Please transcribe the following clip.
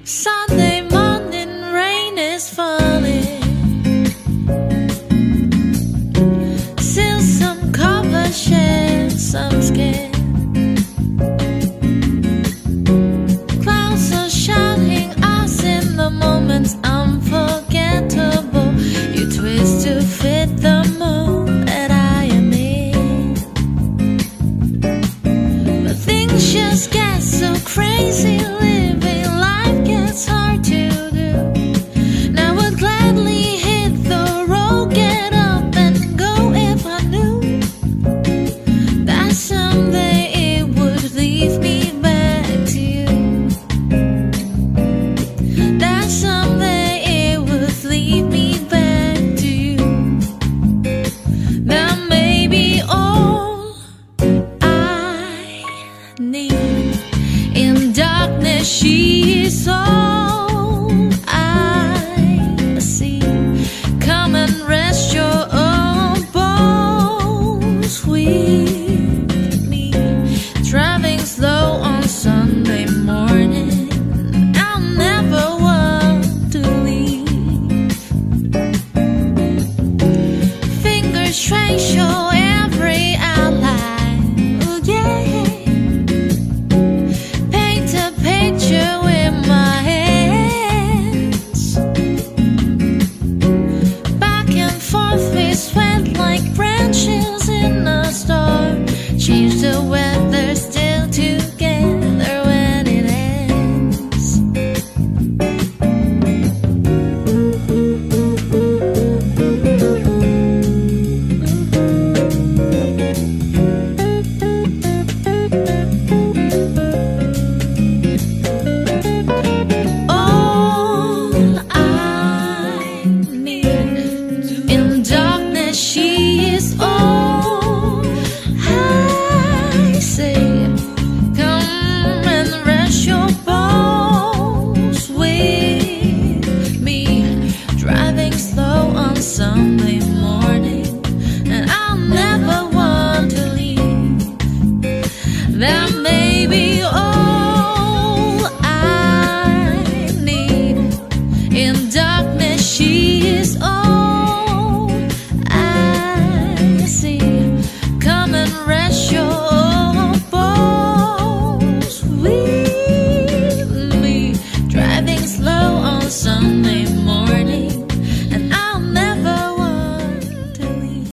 Sunday morning, rain is falling. Still some cover, share some skin. Clouds are shouting us in the moments unforgettable. You twist to fit the mood that I am in, but things just get so crazy. Living life gets hard to do. Now I'd gladly hit the road, get up and go if I knew that someday it would leave me back to you. That someday it would leave me back to you. That may be all I need. In darkness she is all I see. Come and rest your own bones with me. Driving slow on Sunday morning, I'll never want to leave. Fingers trace your every outline. Oh yeah. Paint a picture with my hands. Back and forth we sweat like branches in a storm. Change the weather, still together when it ends. All I need. In darkness she is all I say. Come and rest your bones with me. Driving slow on Sunday morning, and I'll never want to leave. That